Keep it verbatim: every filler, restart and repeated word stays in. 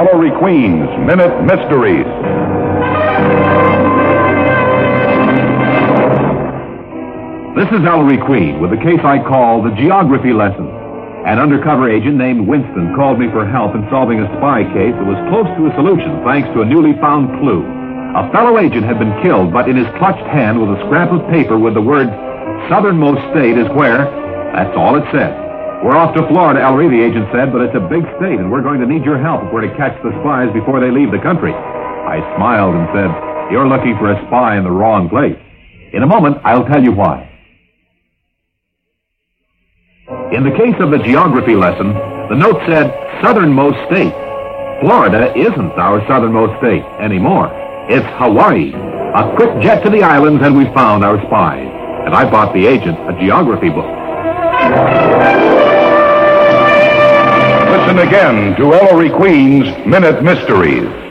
Ellery Queen's Minute Mysteries. This is Ellery Queen with a case I call the Geography Lesson. An undercover agent named Winston called me for help in solving a spy case that was close to a solution thanks to a newly found clue. A fellow agent had been killed, but in his clutched hand was a scrap of paper with the words, "Southernmost state is where." That's all it said. "We're off to Florida, Ellery," the agent said, "but it's a big state, and we're going to need your help if we're to catch the spies before they leave the country." I smiled and said, "You're looking for a spy in the wrong place. In a moment, I'll tell you why." In the case of the geography lesson, the note said, "Southernmost state." Florida isn't our southernmost state anymore. It's Hawaii. A quick jet to the islands, and we found our spies. And I bought the agent a geography book. Listen again to Ellery Queen's Minute Mysteries.